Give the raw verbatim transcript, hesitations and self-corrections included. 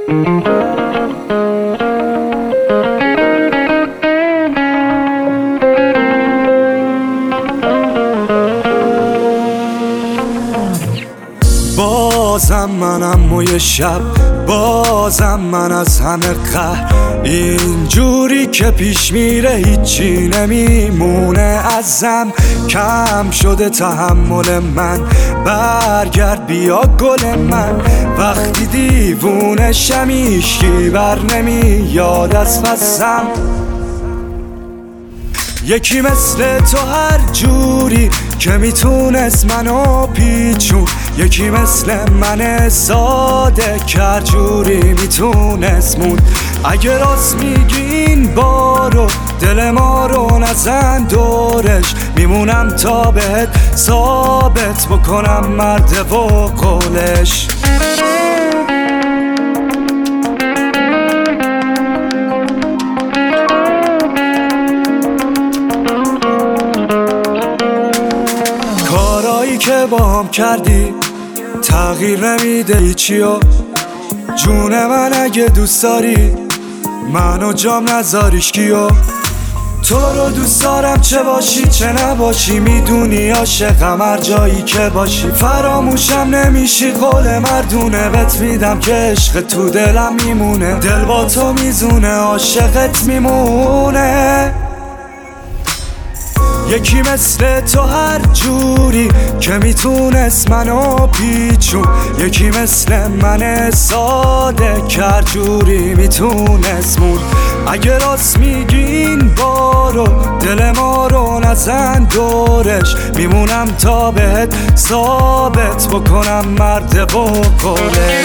بازم منم و یه شب، بازم من از همه قهر، اینجوری که پیش میره هیچی نمیمونه ازم. کم شده تحمل من، برگرد بیا گل من. وقتی دیوونه شم هیچکی بر نمیاد از پسم. یکی مثل تو هر جوری که میتونست منو پیچون، یکی مثل من ساده که هر جوری میتونست موند. اگه راست میگین بارو دل ما رو نزن دورش، میمونم تا بهت ثابت بکنم مرد و قولش. کارایی که با هم کردی تغییر نمیده هیچیو. جون من اگه دوست داری منو جام نذاریش کیو. تو رو دوست دارم چه باشی چه نباشی، میدونی عاشقم هر جایی که باشی. فراموشم نمیشی قول مردونه، بهت میدم که عشق تو دلم میمونه. دل با تو میزونه عاشقت میمونه. یکی مثل تو هر جوری که میتونست منو پیچون، یکی مثل من ساده که هر جوری میتونست موند. اگه راست میگین بارو دل ما رو نزن دورش، میمونم تا بهت ثابت بکنم مرد و قولش.